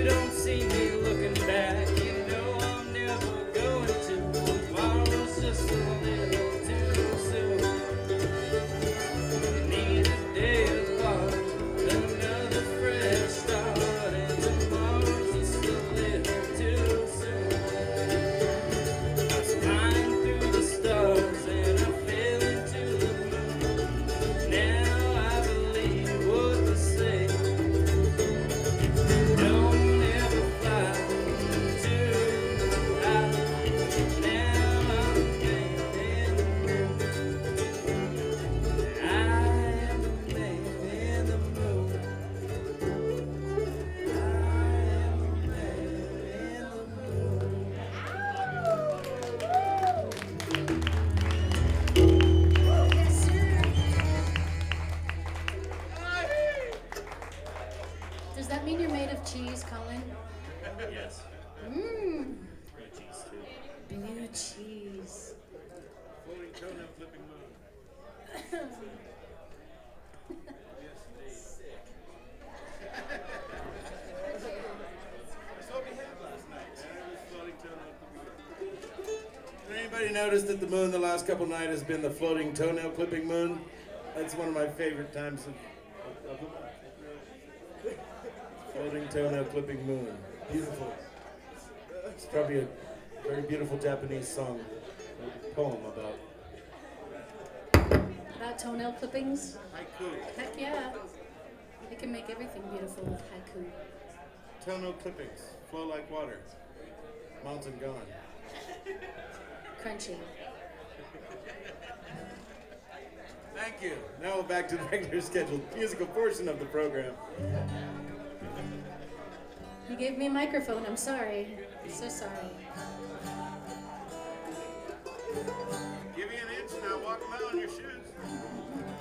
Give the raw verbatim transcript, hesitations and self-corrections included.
don't see me looking back. You know I'm never going to. Tomorrow's just a little too soon. Need a day apart, another fresh start, and tomorrow's just a little too soon. I was flying through the stars and I fell into the moon. Now I believe what they say. Don't ever fly too high. Now I'm a man in the moon. I am a man in the moon. I am a man in the moon. Yes, sir. Does that mean you're made of cheese, Colin? Yes. Mmm, Blue cheese too. blue cheese. Floating toenail clipping moon. That's what we had last night. Yeah, it was floating toenail clipping moon. Did anybody notice that the moon the last couple nights has been the floating toenail clipping moon? That's one of my favorite times of, of the month. Floating toenail clipping moon. Beautiful. It's probably a very beautiful Japanese song, a poem about. About toenail clippings? Haiku. Heck yeah. They can make everything beautiful with haiku. Toenail clippings flow like water. Mountain gone. Crunchy. Thank you. Now back to the regular scheduled musical portion of the program. You gave me a microphone. I'm sorry. So sorry. Give you an inch now. Walk them out on your shoes.